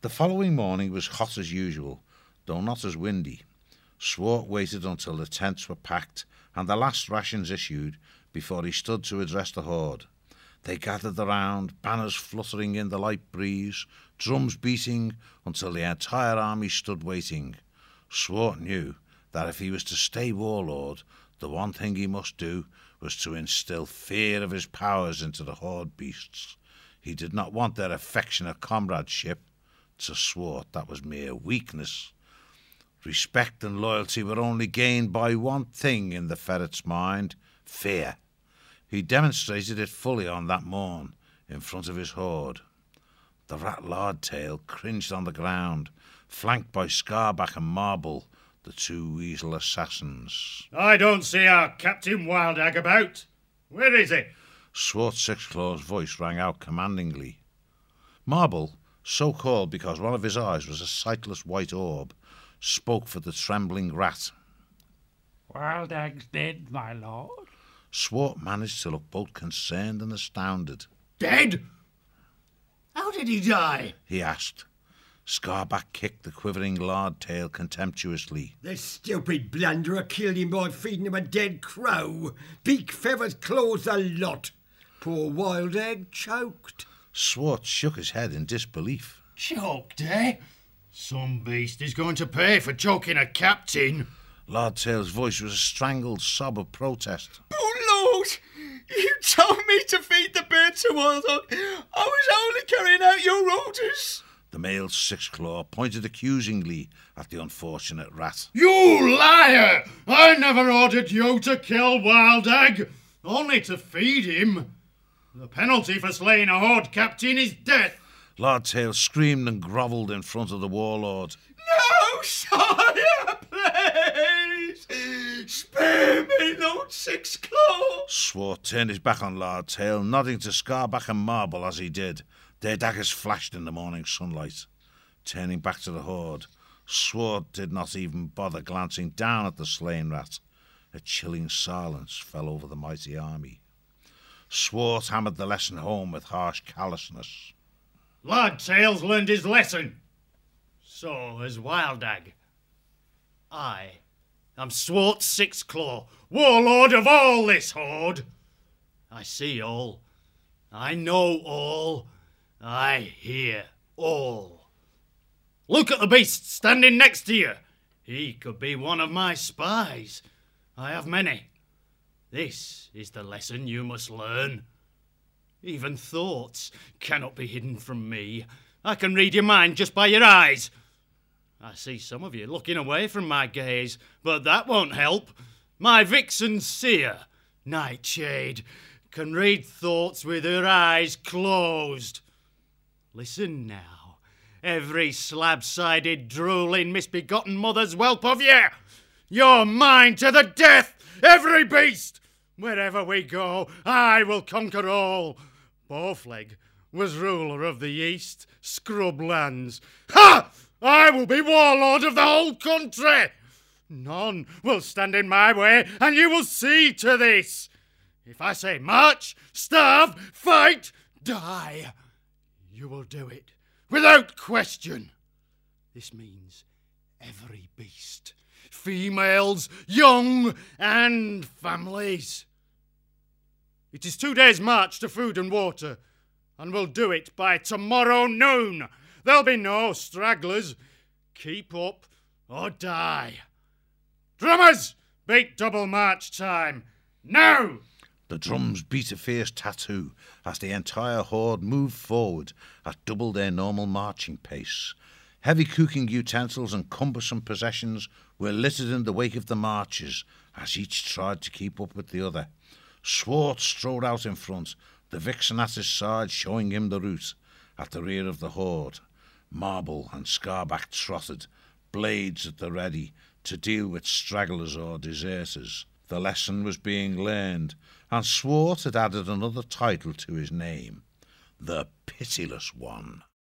The following morning was hot as usual, though not as windy. Swart waited until the tents were packed and the last rations issued before he stood to address the horde. They gathered around, banners fluttering in the light breeze, drums beating, until the entire army stood waiting. Swart knew that if he was to stay warlord, the one thing he must do was to instill fear of his powers into the horde beasts. He did not want their affectionate comradeship. To Swart, that was mere weakness. Respect and loyalty were only gained by one thing in the ferret's mind: fear. He demonstrated it fully on that morn, in front of his horde. The rat Lardtail cringed on the ground, flanked by Scarback and Marble, the two weasel assassins. I don't see our Captain Wildhag about. Where is he? Swart Sixclaw's voice rang out commandingly. Marble, so called because one of his eyes was a sightless white orb, spoke for the trembling rat. Wildhag's dead, my lord. Swart managed to look both concerned and astounded. Dead? How did he die? He asked. Scarback kicked the quivering Lardtail contemptuously. The stupid blunderer killed him by feeding him a dead crow. Beak, feathers, claws, the lot. Poor Wildhag choked. Swart shook his head in disbelief. Choked, eh? Some beast is going to pay for choking a captain. Lardtail's voice was a strangled sob of protest. Oh, Lord! You told me to feed the bear to Wildhag. I was only carrying out your orders. The male Sixclaw pointed accusingly at the unfortunate rat. You liar! I never ordered you to kill Wildhag, only to feed him. The penalty for slaying a horde captain is death. Lardtail screamed and grovelled in front of the warlord. No, sire, please! Spare me, Lord Sixclaw! Swart turned his back on Lardtail, nodding to Scarback and Marble as he did. Their daggers flashed in the morning sunlight. Turning back to the horde, Swart did not even bother glancing down at the slain rat. A chilling silence fell over the mighty army. Swart hammered the lesson home with harsh callousness. Lardtail's learned his lesson. So has Wildhag. I am Swart Sixclaw, warlord of all this horde. I see all. I know all. I hear all. Look at the beast standing next to you. He could be one of my spies. I have many. This is the lesson you must learn. Even thoughts cannot be hidden from me. I can read your mind just by your eyes. I see some of you looking away from my gaze, but that won't help. My vixen seer, Nightshade, can read thoughts with her eyes closed. Listen now, every slab-sided, drooling, misbegotten mother's whelp of you. You're mine to the death, every beast. Wherever we go, I will conquer all. Bowfleg was ruler of the East, Scrublands. Ha! I will be warlord of the whole country. None will stand in my way, and you will see to this. If I say march, starve, fight, die, you will do it without question. This means every beast, females, young, and families. It is 2 days' march to food and water, and we'll do it by tomorrow noon. There'll be no stragglers. Keep up or die. Drummers, beat double march time. Now! The drums beat a fierce tattoo as the entire horde moved forward at double their normal marching pace. Heavy cooking utensils and cumbersome possessions were littered in the wake of the marchers as each tried to keep up with the other. Swart strode out in front, the vixen at his side showing him the route. At the rear of the horde, Marble and Scarback trotted, blades at the ready, to deal with stragglers or deserters. The lesson was being learned, and Swart had added another title to his name: the Pitiless One.